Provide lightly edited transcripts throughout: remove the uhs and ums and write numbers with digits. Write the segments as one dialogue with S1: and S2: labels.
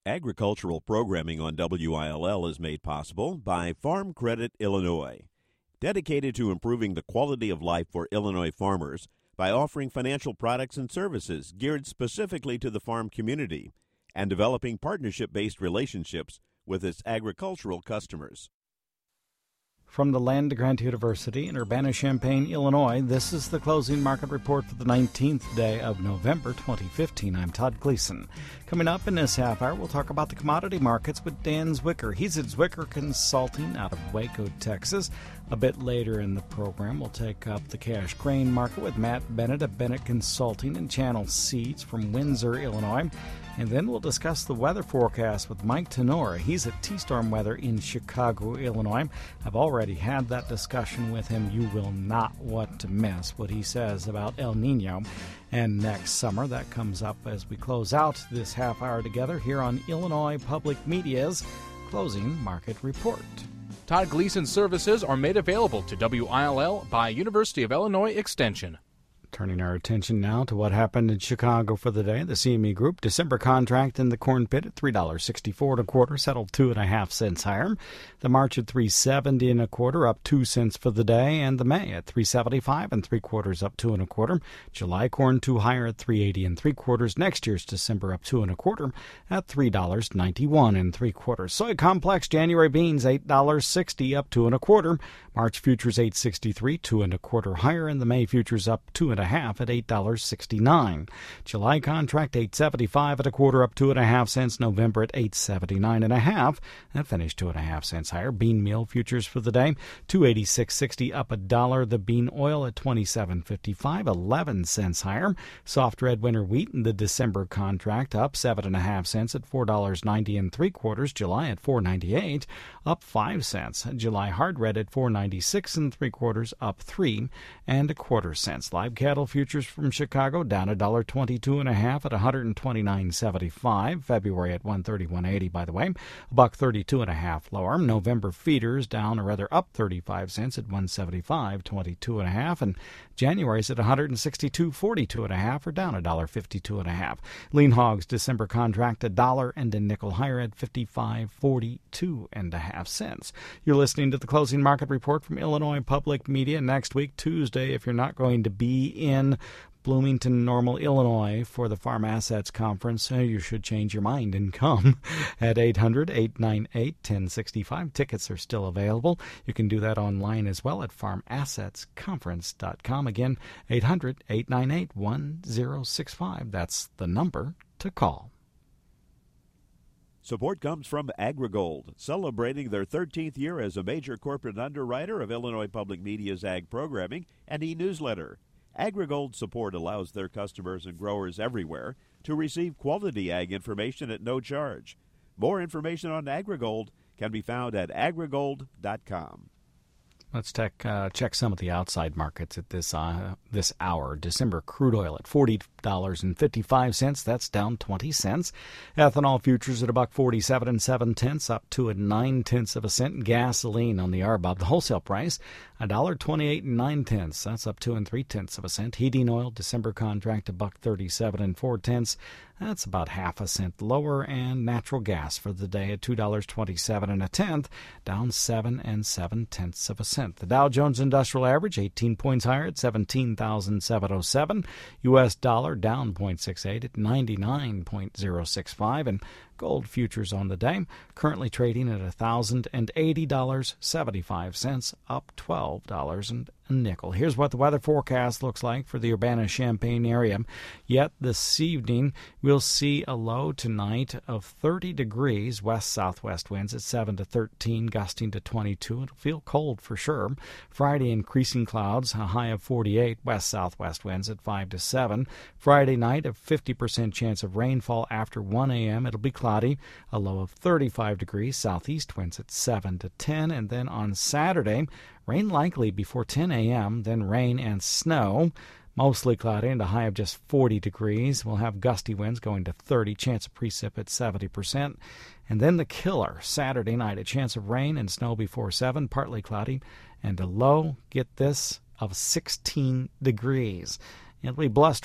S1: Agricultural programming on WILL is made possible by Farm Credit Illinois, dedicated to improving the quality of life for Illinois farmers by offering financial products and services geared specifically to the farm community and developing partnership-based relationships with its agricultural customers.
S2: From the Land Grant University in Urbana-Champaign, Illinois, this is the Closing Market Report for the 19th day of November 2015. I'm Todd Gleason. Coming up in this half hour, we'll talk about the commodity markets with Dan Zwicker. He's at Zwicker Consulting out of Waco, Texas. A bit later in the program, we'll take up the cash grain market with Matt Bennett of Bennett Consulting and Channel Seeds from Windsor, Illinois. And then we'll discuss the weather forecast with Mike Tenora. He's at T-Storm Weather in Chicago, Illinois. I've already had that discussion with him. You will not want to miss what he says about El Nino and next summer. That comes up as we close out this half hour together here on Illinois Public Media's Closing Market Report.
S3: Todd Gleason services are made available to WILL by University of Illinois Extension.
S2: Turning our attention now to what happened in Chicago for the day. The CME Group December contract in the corn pit at $3.64 1/4, settled 2.5 cents higher. The March at $3.70 1/4, up 2 cents for the day, and the May at $3.75 3/4, up 2 1/4. July corn 2 higher at $3.80 3/4. Next year's December up 2 1/4 at $3.91 3/4. Soy complex January beans $8.60, up 2 1/4. March futures $8.63, 2 1/4 higher, and the May futures up 2.5 at $8.69. July contract $8.75 1/4, up 2.5 cents. November at $8.79 1/2, and finished 2.5 cents higher. Bean meal futures for the day $2.8660, up $1. The bean oil at $27.55, 11 cents higher. Soft red winter wheat in the December contract up 7.5 cents at $4.90 3/4. July at $4.98, up 5 cents. July hard red at $4.96 3/4, up 3 1/4 cents. Live cattle futures from Chicago down $1.22 1/2 at $129.75. February at $131.80, by the way, $1.32 1/2 lower. November feeders down, or rather up 35 cents at $175.22 1/2, and January's at $162.42 1/2, or down $1.52 1/2. Lean hogs December contract $1 and a nickel higher at 55.42 1/2 cents. You're listening to the Closing Market Report from Illinois Public Media. Next week, Tuesday, if you're not going to be in Bloomington, Normal, Illinois for the Farm Assets Conference, you should change your mind and come at 800-898-1065. Tickets are still available. You can do that online as well at farmassetsconference.com. Again, 800-898-1065. That's the number to call.
S1: Support comes from AgriGold, celebrating their 13th year as a major corporate underwriter of Illinois Public Media's ag programming and e-newsletter. AgriGold support allows their customers and growers everywhere to receive quality ag information at no charge. More information on AgriGold can be found at agrigold.com.
S2: Let's check some of the outside markets at this hour. December crude oil at $40.55. That's down 20 cents. Ethanol futures at $1.47 7/10, up 2 9/10 cent. Gasoline on the RBOB, the wholesale price $1.28 9/10. That's up 2 3/10 cent. Heating oil December contract $1.37 4/10. That's about 0.5 cent lower. And natural gas for the day at $2.27 1/10, down 7 7/10 cent. The Dow Jones Industrial Average 18 points higher at 17,707. U.S. dollar down 0.68 at 99.065. And gold futures on the day currently trading at $1,080.75, up $12 and a nickel. Here's what the weather forecast looks like for the Urbana-Champaign area. Yet this evening we'll see a low tonight of 30 degrees, west-southwest winds at 7 to 13, gusting to 22. It'll feel cold for sure. Friday, increasing clouds, a high of 48, west-southwest winds at 5 to 7. Friday night, a 50% chance of rainfall after 1 a.m. It'll be cloudy, a low of 35 degrees, southeast winds at 7 to 10. And then on Saturday, rain likely before 10 a.m., then rain and snow. Mostly cloudy and a high of just 40 degrees. We'll have gusty winds going to 30, chance of precip at 70%. And then the killer, Saturday night, a chance of rain and snow before 7, partly cloudy, and a low, get this, of 16 degrees. It'll be blustery,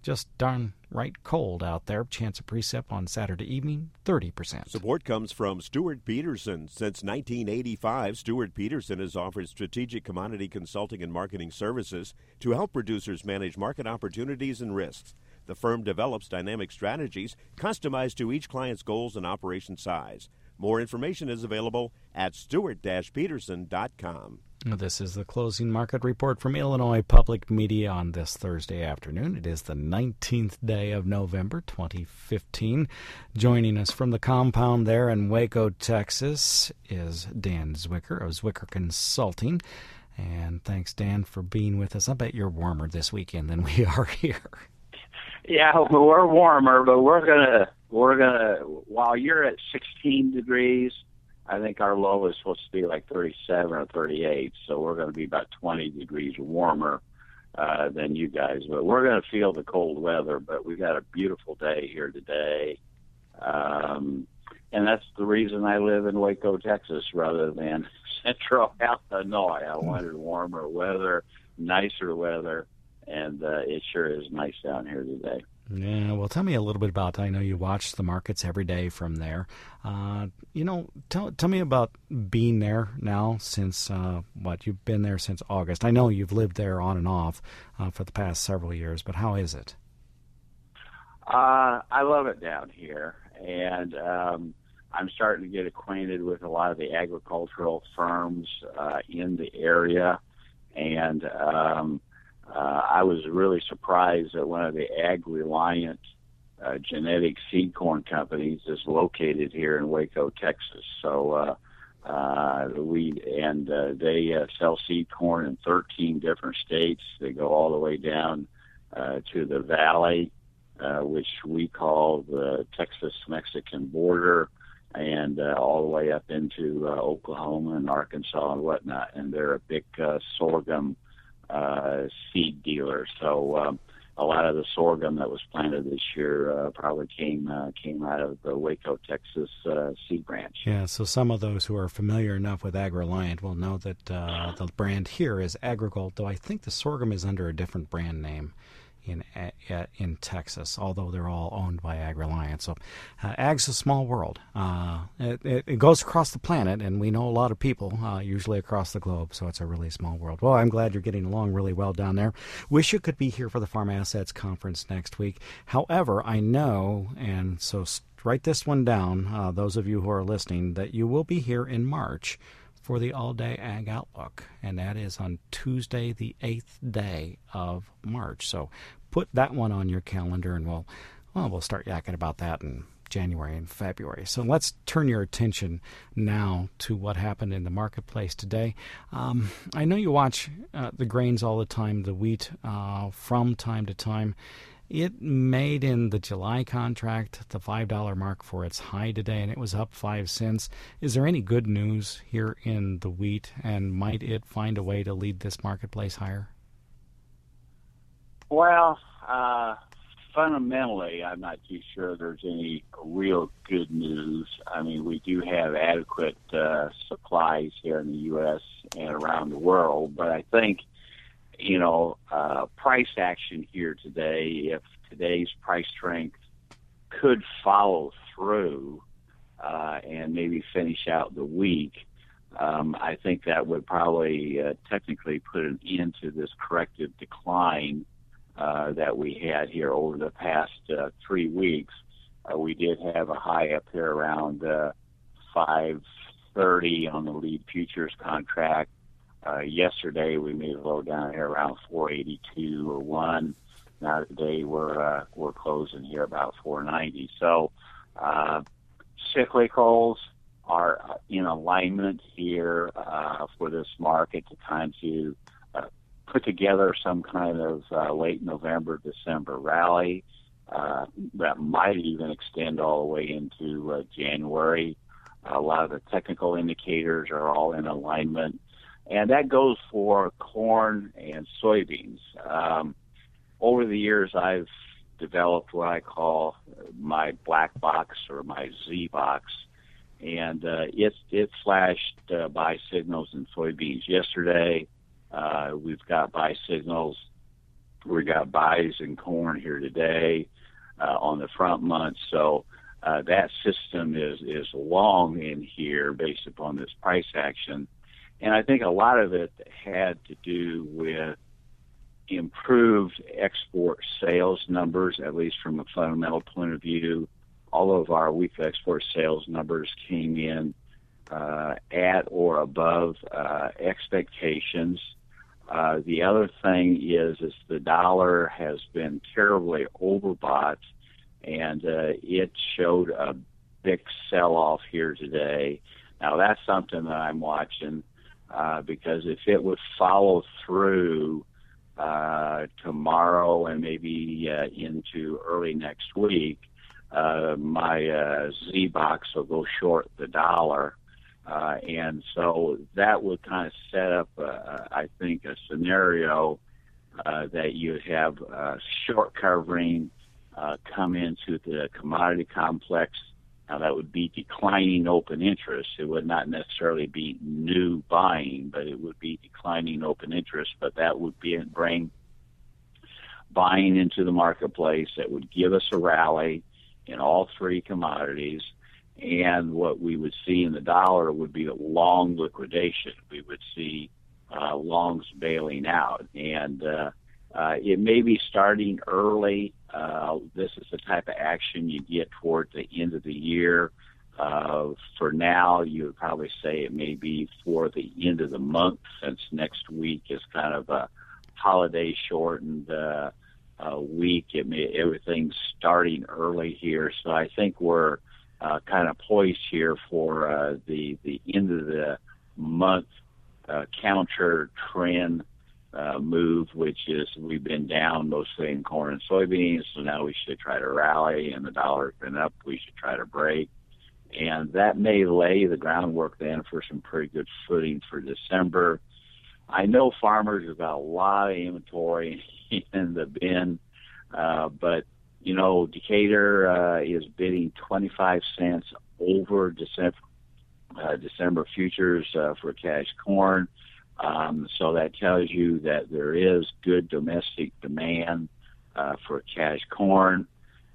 S2: just darn right cold out there. Chance of precip on Saturday evening, 30%.
S1: Support comes from Stuart Peterson. Since 1985, Stuart Peterson has offered strategic commodity consulting and marketing services to help producers manage market opportunities and risks. The firm develops dynamic strategies customized to each client's goals and operation size. More information is available at stewart-peterson.com.
S2: This is the closing market report from Illinois Public Media on this Thursday afternoon. It is the 19th day of November 2015. Joining us from the compound there in Waco, Texas, is Dan Zwicker of Zwicker Consulting. And thanks, Dan, for being with us. I bet you're warmer this weekend than we are here.
S4: Yeah, we're warmer, but we're gonna while you're at 16 degrees, I think our low is supposed to be like 37 or 38, so we're going to be about 20 degrees warmer than you guys. But we're going to feel the cold weather, but we've got a beautiful day here today. And that's the reason I live in Waco, Texas, rather than Central Illinois. I wanted warmer weather, nicer weather, and it sure is nice down here today.
S2: Yeah, well, tell me a little bit about, I know you watch the markets every day from there. Tell me about being there now since, you've been there since August. I know you've lived there on and off for the past several years, but how is it?
S4: I love it down here, and I'm starting to get acquainted with a lot of the agricultural firms in the area, and I was really surprised that one of the ag-reliant genetic seed corn companies is located here in Waco, Texas. So they sell seed corn in 13 different states. They go all the way down to the valley, which we call the Texas-Mexican border, and all the way up into Oklahoma and Arkansas and whatnot. And they're a big sorghum seed dealer. So a lot of the sorghum that was planted this year probably came out of the Waco, Texas seed branch.
S2: Yeah, so some of those who are familiar enough with Ag-Reliant will know that the brand here is Agrigold, though I think the sorghum is under a different brand name in Texas, although they're all owned by Ag-Reliant. So ag's a small world. It goes across the planet, and we know a lot of people, usually across the globe, so it's a really small world. Well, I'm glad you're getting along really well down there. Wish you could be here for the Farm Assets Conference next week. However, I know, and so write this one down, those of you who are listening, that you will be here in March for the All-Day Ag Outlook, and that is on Tuesday, the 8th day of March. So put that one on your calendar, and we'll start yakking about that in January and February. So let's turn your attention now to what happened in the marketplace today. I know you watch the grains all the time, the wheat from time to time. It made in the July contract the $5 mark for its high today, and it was up 5 cents. Is there any good news here in the wheat, and might it find a way to lead this marketplace higher?
S4: Well, fundamentally, I'm not too sure there's any real good news. I mean, we do have adequate supplies here in the U.S. and around the world, but I think price action here today, if today's price strength could follow through and maybe finish out the week, I think that would probably technically put an end to this corrective decline that we had here over the past 3 weeks. We did have a high up here around 530 on the lead futures contract. Yesterday we made a low down here around 482 or 1. Now today we're closing here about 490. So cyclicals are in alignment here for this market to kind of put together some kind of late November, December rally that might even extend all the way into January. A lot of the technical indicators are all in alignment. And that goes for corn and soybeans. Over the years, I've developed what I call my black box or my Z box, and it flashed buy signals in soybeans yesterday. We've got buy signals We got buys in corn here today on the front month. So that system is long in here based upon this price action. And I think a lot of it had to do with improved export sales numbers, at least from a fundamental point of view. All of our weekly export sales numbers came in at or above expectations. The other thing is the dollar has been terribly overbought, and it showed a big sell-off here today. Now, that's something that I'm watching because if it would follow through tomorrow and maybe into early next week, my Z-Box will go short the dollar. And so that would kind of set up, I think, a scenario that you have short covering come into the commodity complex. Now, that would be declining open interest. It would not necessarily be new buying, but it would be declining open interest. But that would bring buying into the marketplace. That would give us a rally in all three commodities. And what we would see in the dollar would be a long liquidation. We would see longs bailing out. And it may be starting early. This is the type of action you get toward the end of the year. For now, you would probably say it may be for the end of the month, since next week is kind of a holiday-shortened week. Everything's starting early here. So I think we're kind of poised here for the end of the month counter trend move, which is we've been down mostly in corn and soybeans, so now we should try to rally, and the dollar's been up, we should try to break. And that may lay the groundwork then for some pretty good footing for December. I know farmers have got a lot of inventory in the bin, but you know, Decatur is bidding 25 cents over December futures for cash corn. So that tells you that there is good domestic demand for cash corn.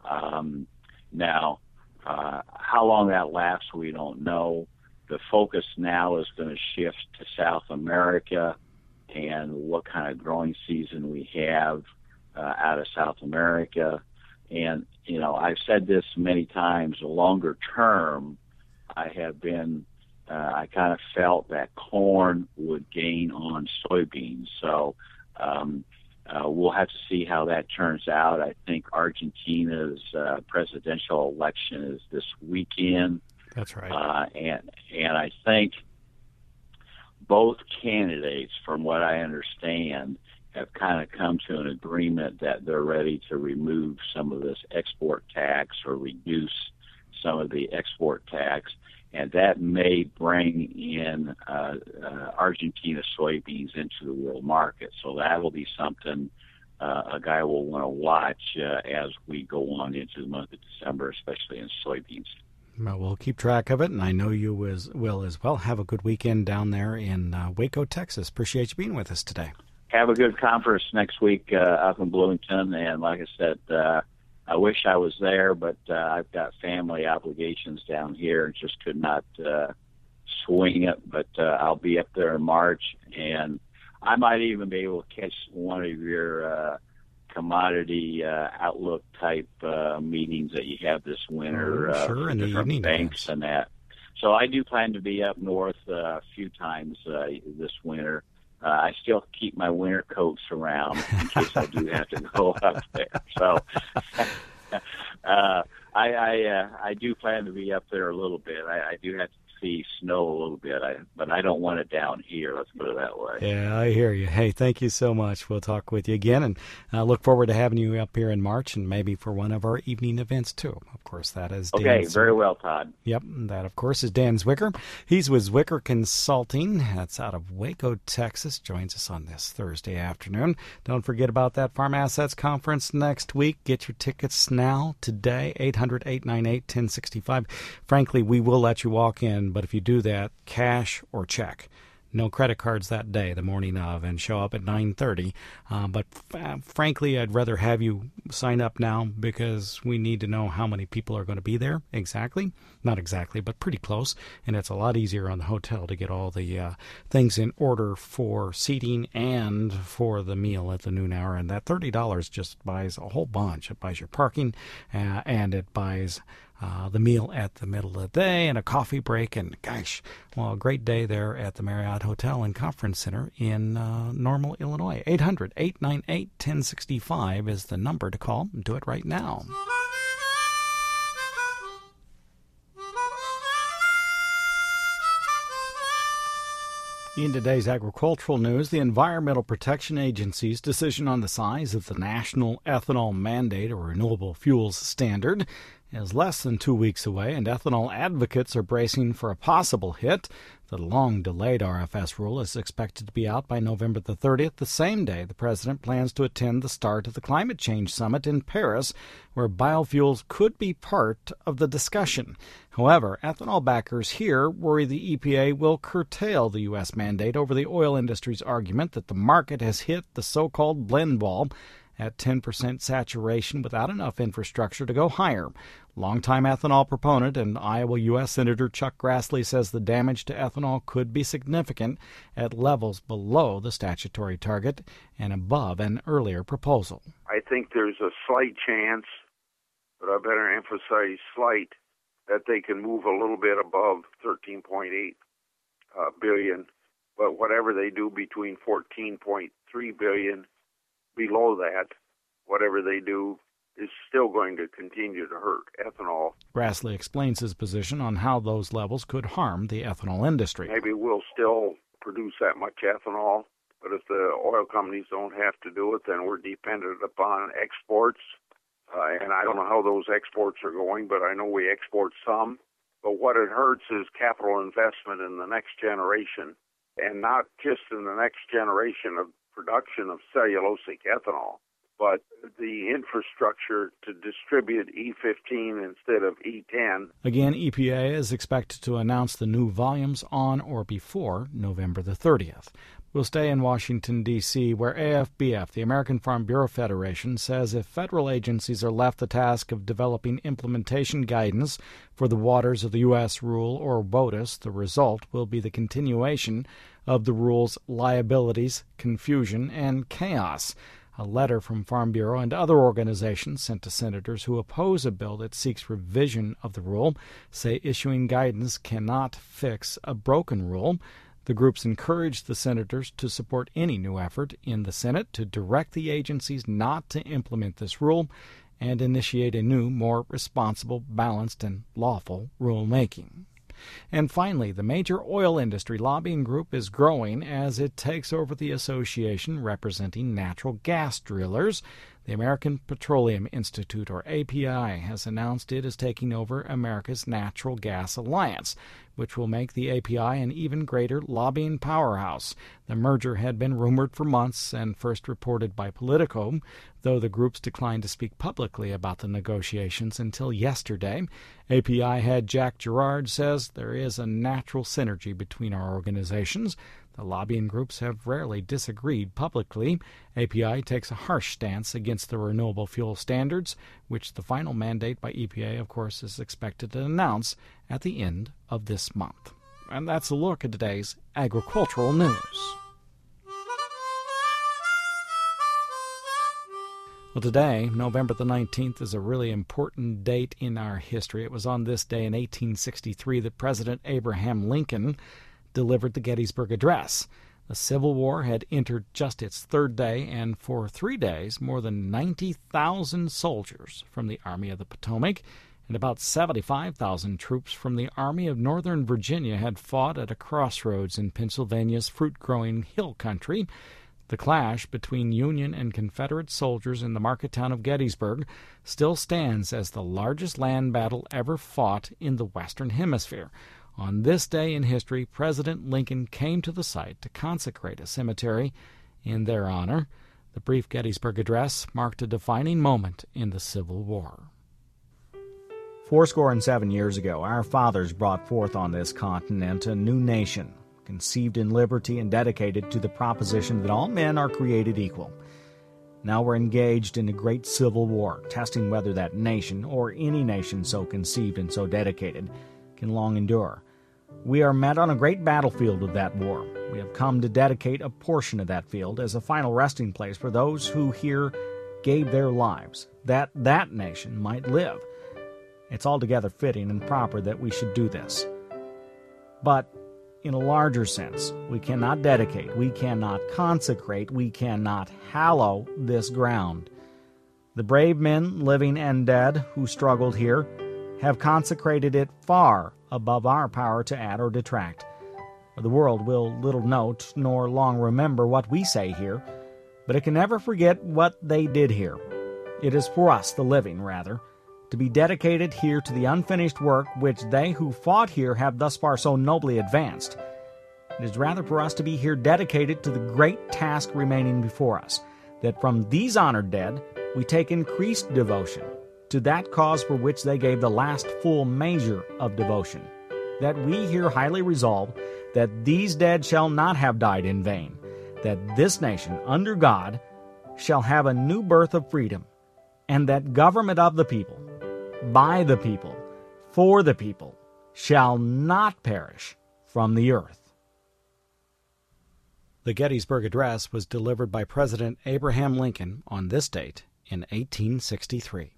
S4: Now, how long that lasts, we don't know. The focus now is going to shift to South America and what kind of growing season we have out of South America. And, you know, I've said this many times, longer term, I kind of felt that corn would gain on soybeans. So we'll have to see how that turns out. I think Argentina's presidential election is this weekend.
S2: That's right.
S4: And I think both candidates, from what I understand, have kind of come to an agreement that they're ready to remove some of this export tax or reduce some of the export tax, and that may bring in Argentina soybeans into the world market. So that will be something a guy will want to watch as we go on into the month of December, especially in soybeans.
S2: Well, we'll keep track of it, and I know you will as well. Have a good weekend down there in Waco, Texas. Appreciate you being with us today.
S4: Have a good conference next week up in Bloomington, and like I said, I wish I was there, but I've got family obligations down here and just could not swing it. But I'll be up there in March, and I might even be able to catch one of your commodity outlook type meetings that you have this winter.
S2: Sure, in the evening.
S4: Banks and that. So I do plan to be up north a few times this winter. I still keep my winter coats around in case I do have to go up there. So I do plan to be up there a little bit. I do have to see snow a little bit, but I don't want it down here. Let's put it that way.
S2: Yeah, I hear you. Hey, thank you so much. We'll talk with you again, and look forward to having you up here in March, and maybe for one of our evening events too. Of course, that is Dan.
S4: Okay, very well, Todd.
S2: Yep, that of course is Dan Zwicker. He's with Zwicker Consulting. That's out of Waco, Texas. Joins us on this Thursday afternoon. Don't forget about that Farm Assets Conference next week. Get your tickets now, today, 800-898-1065. Frankly, we will let you walk in, but if you do that, cash or check. No credit cards that day, the morning of, and show up at 9:30. But frankly, I'd rather have you sign up now because we need to know how many people are going to be there exactly. Not exactly, but pretty close. And it's a lot easier on the hotel to get all the things in order for seating and for the meal at the noon hour. And that $30 just buys a whole bunch. It buys your parking and it buys the meal at the middle of the day and a coffee break. And gosh, well, a great day there at the Marriott Hotel and Conference Center in Normal, Illinois. 800-898-1065 is the number to call. Do it right now. In today's agricultural news, the Environmental Protection Agency's decision on the size of the national ethanol mandate, or renewable fuels standard, is less than 2 weeks away, and ethanol advocates are bracing for a possible hit. The long-delayed RFS rule is expected to be out by November the 30th, the same day the president plans to attend the start of the Climate Change Summit in Paris, where biofuels could be part of the discussion. However, ethanol backers here worry the EPA will curtail the U.S. mandate over the oil industry's argument that the market has hit the so-called blend wall at 10% saturation without enough infrastructure to go higher. Longtime ethanol proponent and Iowa U.S. Senator Chuck Grassley says the damage to ethanol could be significant at levels below the statutory target and above an earlier proposal.
S5: I think there's a slight chance, but I better emphasize slight, that they can move a little bit above 13.8 billion. But whatever they do between 14.3 billion, below that, whatever they do is still going to continue to hurt ethanol.
S2: Grassley explains his position on how those levels could harm the ethanol industry.
S5: Maybe we'll still produce that much ethanol, but if the oil companies don't have to do it, then we're dependent upon exports. And I don't know how those exports are going, but I know we export some. But what it hurts is capital investment in the next generation, and not just in the next generation of production of cellulosic ethanol, but the infrastructure to distribute E15 instead of E10.
S2: Again, EPA is expected to announce the new volumes on or before November the 30th. We'll stay in Washington, D.C., where AFBF, the American Farm Bureau Federation, says if federal agencies are left the task of developing implementation guidance for the waters of the U.S. rule, or WOTUS, the result will be the continuation of the rule's liabilities, confusion, and chaos. A letter from Farm Bureau and other organizations sent to senators who oppose a bill that seeks revision of the rule say issuing guidance cannot fix a broken rule. The groups encouraged the senators to support any new effort in the Senate to direct the agencies not to implement this rule and initiate a new, more responsible, balanced, and lawful rulemaking. And finally, the major oil industry lobbying group is growing as it takes over the association representing natural gas drillers. The American Petroleum Institute, or API, has announced it is taking over America's Natural Gas Alliance, which will make the API an even greater lobbying powerhouse. The merger had been rumored for months and first reported by Politico, though the groups declined to speak publicly about the negotiations until yesterday. API head Jack Gerard says there is a natural synergy between our organizations. The lobbying groups have rarely disagreed publicly. API takes a harsh stance against the renewable fuel standards, which the final mandate by EPA, of course, is expected to announce at the end of this month. And that's a look at today's agricultural news. Well, today, November the 19th, is a really important date in our history. It was on this day in 1863 that President Abraham Lincoln delivered the Gettysburg Address. The Civil War had entered just its third day, and for 3 days, more than 90,000 soldiers from the Army of the Potomac and about 75,000 troops from the Army of Northern Virginia had fought at a crossroads in Pennsylvania's fruit-growing hill country. The clash between Union and Confederate soldiers in the market town of Gettysburg still stands as the largest land battle ever fought in the Western Hemisphere. On this day in history, President Lincoln came to the site to consecrate a cemetery in their honor. The brief Gettysburg Address marked a defining moment in the Civil War. 77 years ago, our fathers brought forth on this continent a new nation, conceived in liberty and dedicated to the proposition that all men are created equal. Now we're engaged in a great civil war, testing whether that nation, or any nation so conceived and so dedicated, can long endure. We are met on a great battlefield of that war. We have come to dedicate a portion of that field as a final resting place for those who here gave their lives, that that nation might live. It's altogether fitting and proper that we should do this. But in a larger sense, we cannot dedicate, we cannot consecrate, we cannot hallow this ground. The brave men, living and dead, who struggled here, have consecrated it far above our power to add or detract. The world will little note nor long remember what we say here, but it can never forget what they did here. It is for us, the living, rather, to be dedicated here to the unfinished work which they who fought here have thus far so nobly advanced. It is rather for us to be here dedicated to the great task remaining before us, that from these honored dead we take increased devotion to that cause for which they gave the last full measure of devotion, that we here highly resolve that these dead shall not have died in vain, that this nation, under God, shall have a new birth of freedom, and that government of the people, by the people, for the people, shall not perish from the earth. The Gettysburg Address was delivered by President Abraham Lincoln on this date in 1863.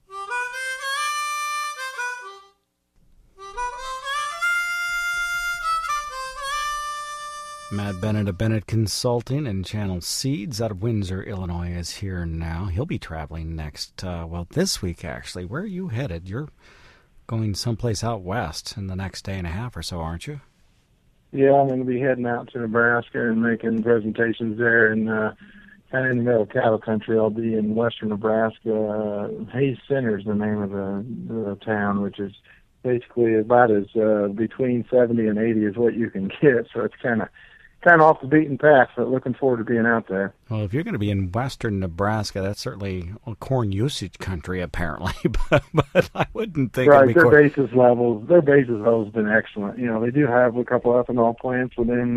S2: Matt Bennett of Bennett Consulting and Channel Seeds out of Windsor, Illinois is here now. He'll be traveling next, this week actually. Where are you headed? You're going someplace out west in the next day and a half or so, aren't you?
S6: Yeah, I'm going to be heading out to Nebraska and making presentations there, and kind of in the middle of cattle country. I'll be in western Nebraska. Hayes Center is the name of the town, which is basically about as between 70 and 80 is what you can get, so it's kind of off the beaten path, but looking forward to being out there.
S2: Well, if you're going to be in western Nebraska, that's certainly corn usage country, apparently, but I wouldn't think
S6: right,
S2: it'd be
S6: their basis levels have been excellent. You know, they do have a couple ethanol plants within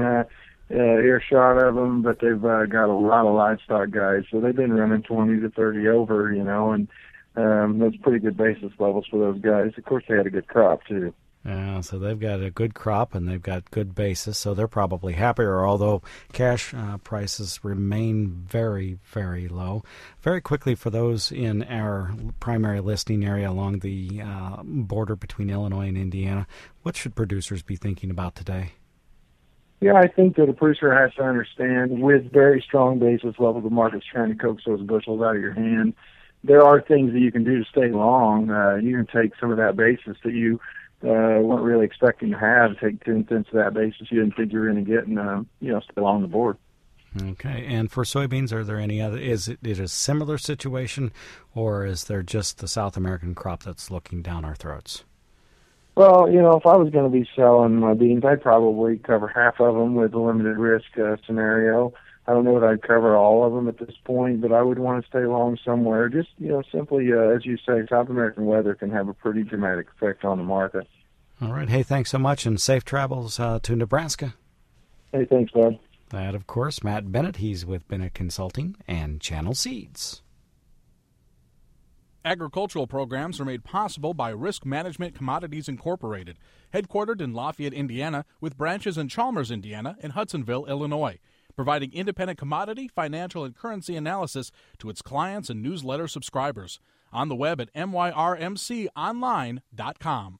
S6: earshot of them, but they've got a lot of livestock guys, so they've been running 20 to 30 over, and those pretty good basis levels for those guys. Of course, they had a good crop, too.
S2: Yeah, so they've got a good crop and they've got good basis, so they're probably happier, although cash prices remain very, very low. Very quickly, for those in our primary listing area along the border between Illinois and Indiana, what should producers be thinking about today?
S6: Yeah, I think that a producer has to understand, with very strong basis levels, the market's trying to coax those bushels out of your hand. There are things that you can do to stay long. You can take some of that basis that you weren't really expecting to have, take 10 cents of that basis you didn't think you were going to get, and stay along the board.
S2: Okay, and for soybeans, are there any other? Is it a similar situation, or is there just the South American crop that's looking down our throats?
S6: Well, if I was going to be selling my beans, I'd probably cover half of them with a limited risk scenario. I don't know that I'd cover all of them at this point, but I would want to stay long somewhere. Just, simply, as you say, South American weather can have a pretty dramatic effect on the market.
S2: All right. Hey, thanks so much, and safe travels to Nebraska.
S6: Hey, thanks, bud.
S2: That, of course, Matt Bennett. He's with Bennett Consulting and Channel Seeds.
S3: Agricultural programs are made possible by Risk Management Commodities Incorporated, headquartered in Lafayette, Indiana, with branches in Chalmers, Indiana, and Hudsonville, Illinois, providing independent commodity, financial, and currency analysis to its clients and newsletter subscribers. On the web at myrmconline.com.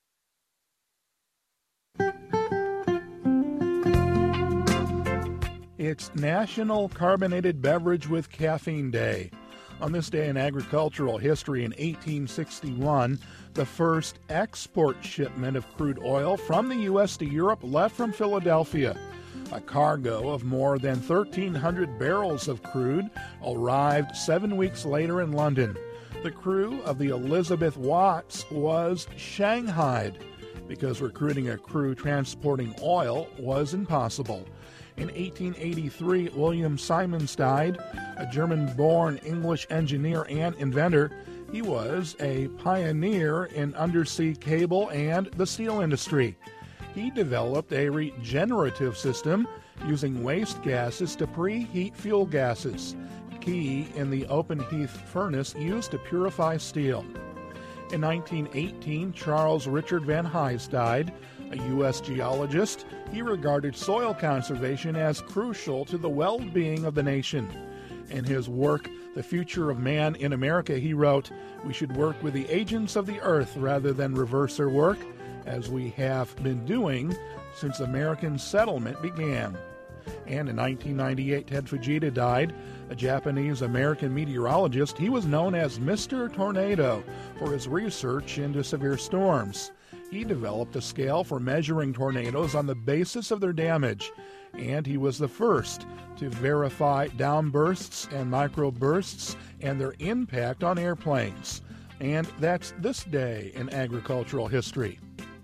S7: It's National Carbonated Beverage with Caffeine Day. On this day in agricultural history in 1861, the first export shipment of crude oil from the U.S. to Europe left from Philadelphia. A cargo of more than 1,300 barrels of crude arrived 7 weeks later in London. The crew of the Elizabeth Watts was shanghaied because recruiting a crew transporting oil was impossible. In 1883, William Simons died, a German-born English engineer and inventor. He was a pioneer in undersea cable and the steel industry. he developed a regenerative system using waste gases to preheat fuel gases, key in the open hearth furnace used to purify steel. In 1918, Charles Richard Van Hise died. A U.S. geologist, he regarded soil conservation as crucial to the well-being of the nation. In his work, The Future of Man in America, he wrote, "We should work with the agents of the earth rather than reverse their work, as we have been doing since American settlement began." And in 1998, Ted Fujita died, a Japanese-American meteorologist. He was known as Mr. Tornado for his research into severe storms. He developed a scale for measuring tornadoes on the basis of their damage, and he was the first to verify downbursts and microbursts and their impact on airplanes. And that's this day in agricultural history.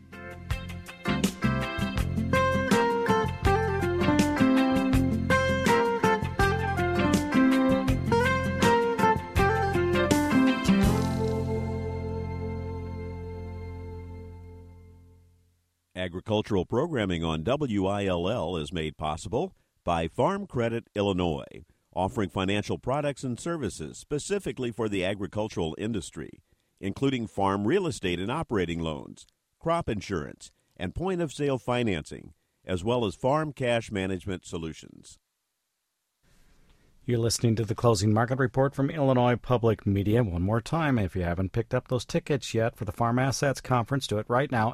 S1: Agricultural programming on WILL is made possible by Farm Credit Illinois, offering financial products and services specifically for the agricultural industry, including farm real estate and operating loans, crop insurance, and point-of-sale financing, as well as farm cash management solutions.
S2: You're listening to the Closing Market Report from Illinois Public Media. One more time, if you haven't picked up those tickets yet for the Farm Assets Conference, do it right now,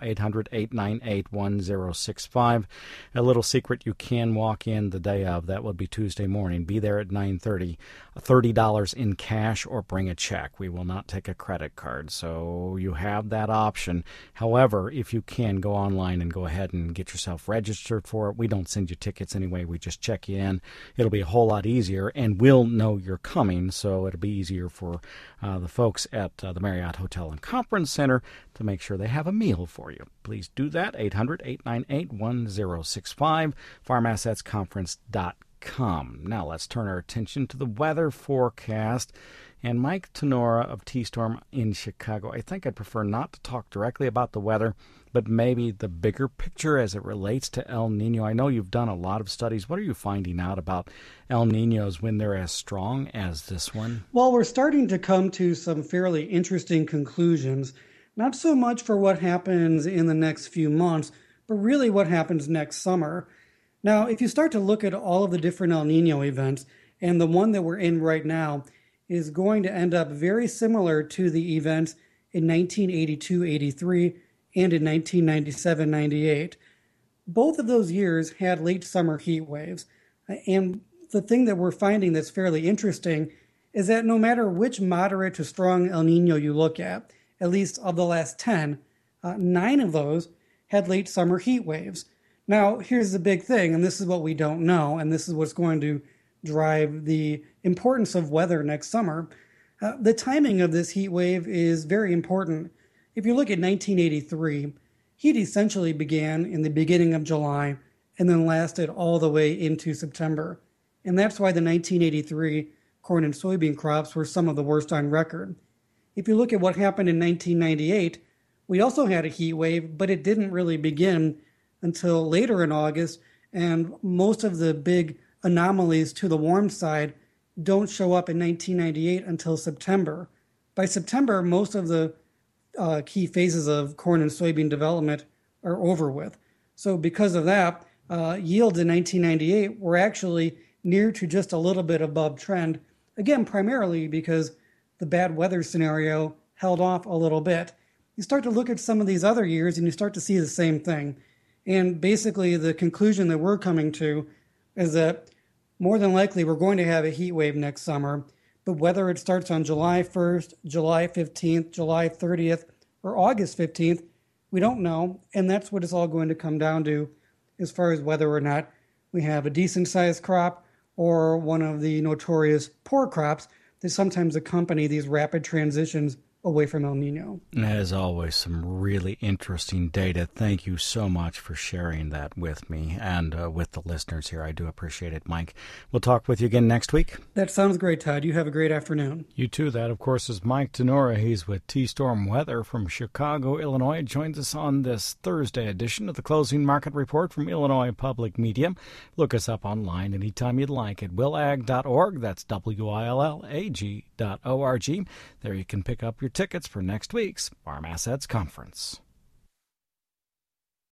S2: 800-898-1065. A little secret, you can walk in the day of. That would be Tuesday morning. Be there at 9:30. $30 in cash or bring a check. We will not take a credit card, so you have that option. However, if you can, go online and go ahead and get yourself registered for it. We don't send you tickets anyway. We just check you in. It'll be a whole lot easier, and we'll know you're coming, so it'll be easier for the folks at the Marriott Hotel and Conference Center to make sure they have a meal for you. Please do that, 800-898-1065, farmassetsconference.com. Now let's turn our attention to the weather forecast. And Mike Tenora of T-Storm in Chicago, I think I'd prefer not to talk directly about the weather, but maybe the bigger picture as it relates to El Nino. I know you've done a lot of studies. What are you finding out about El Ninos when they're as strong as this one?
S8: Well, we're starting to come to some fairly interesting conclusions, not so much for what happens in the next few months, but really what happens next summer. Now, if you start to look at all of the different El Nino events, and the one that we're in right now is going to end up very similar to the events in 1982-83 and in 1997-98. Both of those years had late summer heat waves. And the thing that we're finding that's fairly interesting is that no matter which moderate to strong El Nino you look at least of the last 10, 9 of those had late summer heat waves. Now, here's the big thing, and this is what we don't know, and this is what's going to drive the importance of weather next summer. The timing of this heat wave is very important. If you look at 1983, heat essentially began in the beginning of July and then lasted all the way into September. And that's why the 1983 corn and soybean crops were some of the worst on record. If you look at what happened in 1998, we also had a heat wave, but it didn't really begin until later in August, and most of the big anomalies to the warm side don't show up in 1998 until September. By September, most of the key phases of corn and soybean development are over with. So because of that, yields in 1998 were actually near to just a little bit above trend, again, primarily because the bad weather scenario held off a little bit. You start to look at some of these other years and you start to see the same thing. And basically the conclusion that we're coming to is that more than likely we're going to have a heat wave next summer, but whether it starts on July 1st, July 15th, July 30th, or August 15th, we don't know, and that's what it's all going to come down to as far as whether or not we have a decent-sized crop or one of the notorious poor crops that sometimes accompany these rapid transitions away from El Nino.
S2: As always, some really interesting data. Thank you so much for sharing that with me and with the listeners here. I do appreciate it, Mike. We'll talk with you again next week.
S8: That sounds great, Todd. You have a great afternoon.
S2: You too. That, of course, is Mike Tenora. He's with T-Storm Weather from Chicago, Illinois. Joins us on this Thursday edition of the Closing Market Report from Illinois Public Media. Look us up online anytime you'd like at willag.org. That's WILLAG.org. There you can pick up your tickets for next week's Farm Assets Conference.